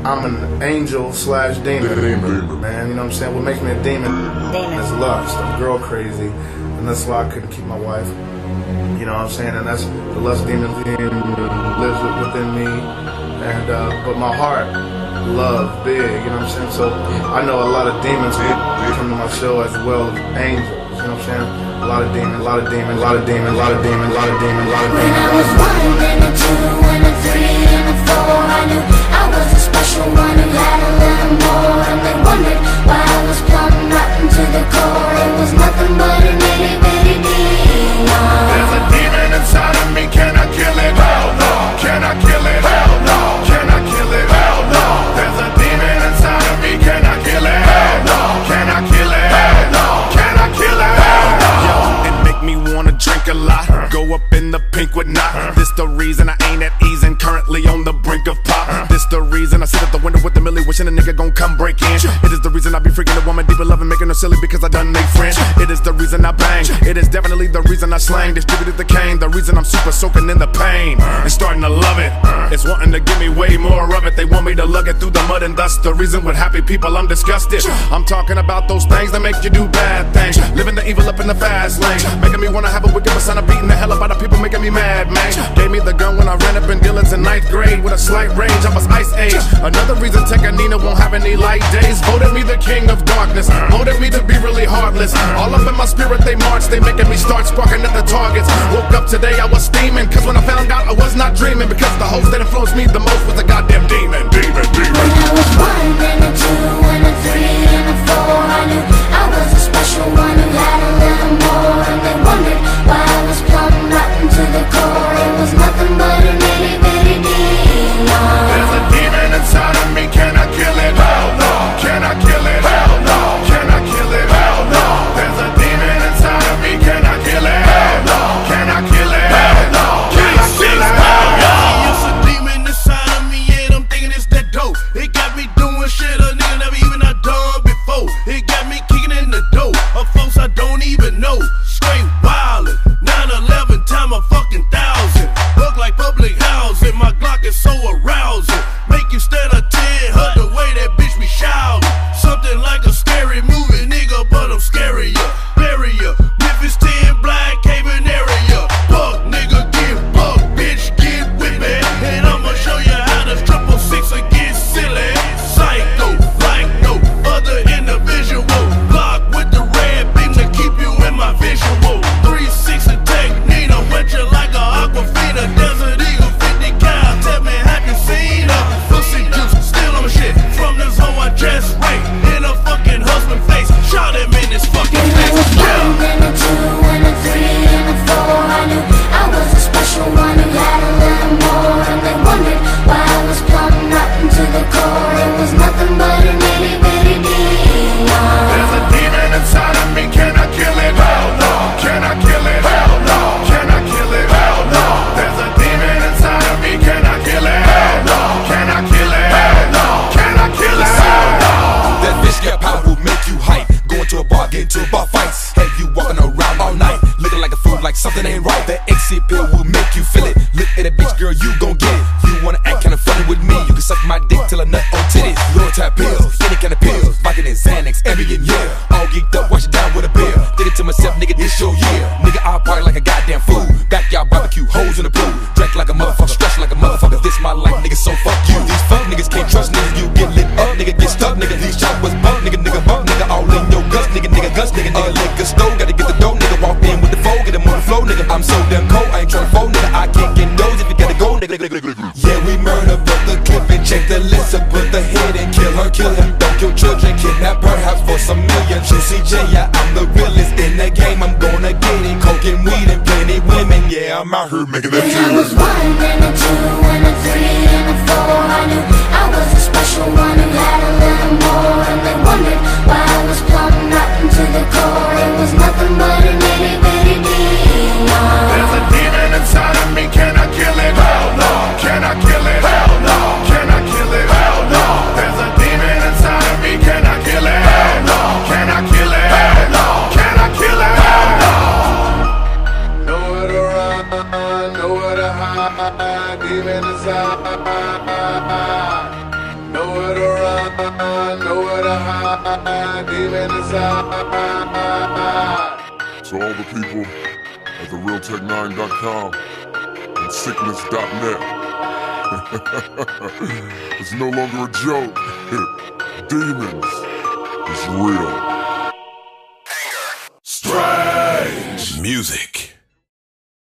I'm an angel slash demon. Man, you know what I'm saying? What makes me a demon is lust. I'm girl crazy, and that's why I couldn't keep my wife. You know what I'm saying? And that's the lust demon lives within me. And but my heart loves big. You know what I'm saying? So I know a lot of demons come to my show as well as angels. You know what I'm saying? A lot of demons, a lot of demons, a lot of demons, a lot of demons, a lot of demons, a lot of demons. When I was 1 and a 2 and a 3 and a 4, I knew I was a special one who had a little more. And they wondered why I was plumb rotten to the core. It was nothing but an itty bitty demon. There's a demon inside of me, can I kill it? Hell no. Can I kill it? Hell no. Can I kill it? Hell no. There's a demon inside of me, can I kill it? Hell no. Can I kill it? Hell no. Can I kill it? Hell no. Yo, it make me wanna drink a lot, go up in the pink with knot. This the reason I ain't at ease and currently on the brink of pop. This the reason I sit at the window with the millie wishing a nigga gon' come break in. It is the reason I be freaking a woman deep in love and making her silly because I done make friends. It is the reason I bang, it is definitely the reason I slang, distributed the cane. The reason I'm super soaking in the pain and starting to love it. It's wanting to give me way more of it. They want me to lug it through the mud, and thus the reason with happy people I'm disgusted. I'm talking about those things that make you do bad things, living the evil up in the fast lane, making me wanna have a wicked persona, beating the hell up out of people, making me mad, man. Gave me the gun when I ran up in Dillon's in 9th grade with a slight range. I was ice age. Another reason Tekanina won't have any light days. Voted me the king of darkness, voted me to be really heartless. All up in my spirit they march, they making me start sparking at the targets. Woke up today I was steaming, cause when I found out I was not dreaming, because the host that influenced me the most was a goddamn demon. When I was 1 and a 2 and a 3 and a 4, I knew I was a special one who had a little more. And they wondered why I was plumb rotten to the core. It was nothing but an itty bitty demon. There's a demon inside of me, can I kill it? Hell no. Can I kill it? Hell no. Can I kill it? Hell no. There's a demon inside of me, can I kill it? Hell no. Can I kill it? Hell no. Can I kill it? Hell no. It's a demon inside of me and I'm thinking it's that dope. It got me doing shit a nigga never even I done before. It got me kicking in the door of folks I don't even know. Straight wildin', 9/11 time a fucking 1,000. Look like public housing, my Glock is so arousing. Make you stand a 10, hug the way that bitch be shouting. Something like a scary movie, nigga, but I'm scarier. Barrier, Memphis 10, Black Haven area. Buck, nigga, get buck, bitch, get with me. And I'ma show you how to 666 or get silly. Psycho, like no other individual. Block with the red beam to keep you in my visual. 360 Tekanina, wet you like a Aquafina. Desert Eagle, 50 cal, tell me have you seen her? Pussy juice, still on shit. From this hoe I dress right, in a fucking husband face. Shot him in his fucking When I was face. 1 and a 2 and a 3 and a 4, I knew I was a special one who had a little more. And they wondered why I was plumb rotten to the core. It was nothing but an itty bitty demon. There's a demon inside of me, can I kill it? Hell no. Can I kill it? Hell no. Can I kill it? Hell no. There's a demon inside of me, can I kill it? Hell no. Can I kill it? Hell no. Can I kill it? Hell no. That bitch got power will make you hype. Going to a bar, get into a bar fights. Have you walking around all night, looking like a fool, like something ain't right. That exit pill will make you feel it. Look at a bitch, girl, you gon' get it. You wanna act kinda funny with me? You can suck my dick till I nut on titties. Lower type pills, any kind of pills, Vicodin and Xanax, Ambien, yeah. All geeked up, wash it down with a beer. Thinking to myself, nigga, this your year. Nigga, I'll party like a goddamn fool. Backyard barbecue, hoes in the pool. Drink like a motherfucker, stretch like a motherfucker. This my life, nigga, so fuck you. These fuck niggas can't trust niggas. You get lit up, nigga, get stuck, nigga. These choppers bump, nigga, bump, nigga, all in your guts, nigga, guts, nigga, liquor store. Gotta get the dough, nigga, walk in with the foe, get them on the flow, nigga. I'm so damn cold, I ain't tryna fold, nigga. I can't get those if you gotta go, nigga. Yeah, we murder, but the clip and check the list up, put the head and kill her, kill him. Don't kill children, kidnap perhaps for some million. Juicy J, yeah, I'm the realest in the game. I'm gonna get it, coke and weed and plenty women. Yeah, I'm out here making that When I was 1 and a 2 and a 3 and a 4, I knew I was a special one who had a little more. And they wondered why I was plumb rotten to the core. It was nothing but an itty bitty demon. There's a demon inside of me, can I kill it? Hell no. Can I kill it? Hell no. Can I kill it? Hell no. There's a demon inside of me, can I kill it? Hell no. Can I kill it? Hell no. Can I kill it? Hell no. Nowhere to run, nowhere to hide. To all the people at therealtech9.com and sickness.net. It's no longer a joke. Demons is real. Strange music.